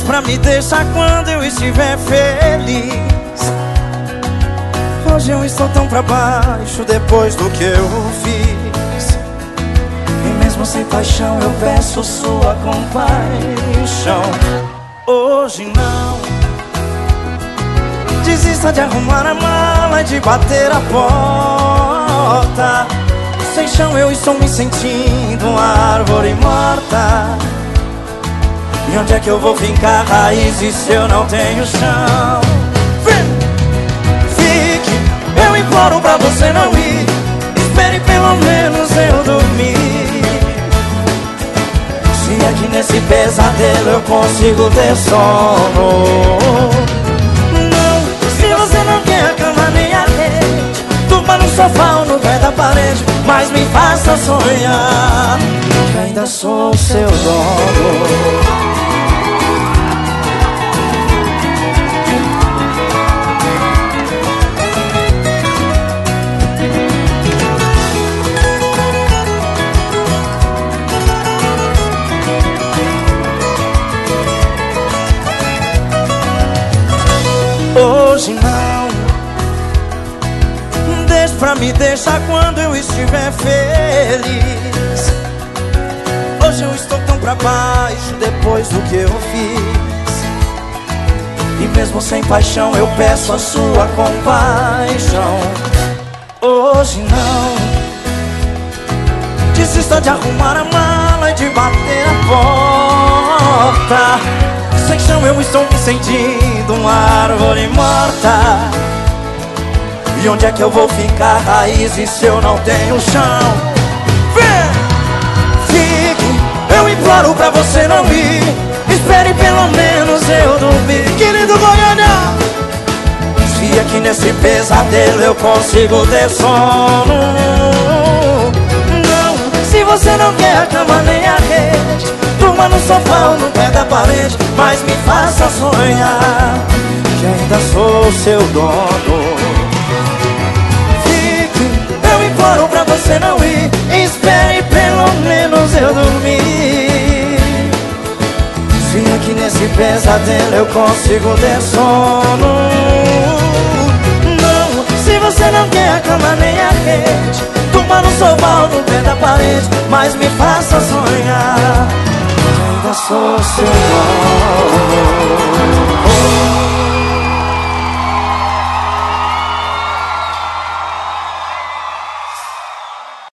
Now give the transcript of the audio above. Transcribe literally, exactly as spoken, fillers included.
pra me deixar quando eu estiver feliz. Hoje eu estou tão pra baixo depois do que eu fiz. E mesmo sem paixão eu peço sua compaixão. Hoje não. Desista de arrumar a mala e de bater a porta. Sem chão eu estou me sentindo uma árvore morta. E onde é que eu vou fincar raízes se eu não tenho chão? Fique, eu imploro pra você não ir. Espere pelo menos eu dormir. Se aqui nesse pesadelo eu consigo ter sono. Não quer a cama nem a rede, durma no sofá ou no pé da parede, mas me faça sonhar que ainda sou seu dono. Hoje não. Deixe pra me deixar quando eu estiver feliz. Hoje eu estou tão pra baixo depois do que eu fiz. E mesmo sem paixão eu peço a sua compaixão. Hoje não. Desista de arrumar a mala e de bater a porta. Sem chão eu estou me sentindo uma árvore morta. E onde é que eu vou ficar raízes se eu não tenho chão? Vem! Fique, eu imploro pra você não ir. Espere pelo menos eu dormir. Querido Goiânia! Se aqui nesse pesadelo eu consigo ter sono. Não, se você não quer a cama nem a rede, durma no sofá ou no pé da parede, mas me faça sonhar que ainda sou seu dono. Imploro pra você não ir. Espere pelo menos eu dormir. Se aqui nesse pesadelo eu consigo ter sono. Não, se você não quer a cama nem a rede, durma no sofá ou no pé da parede, mas me faça sonhar que ainda sou seu dono.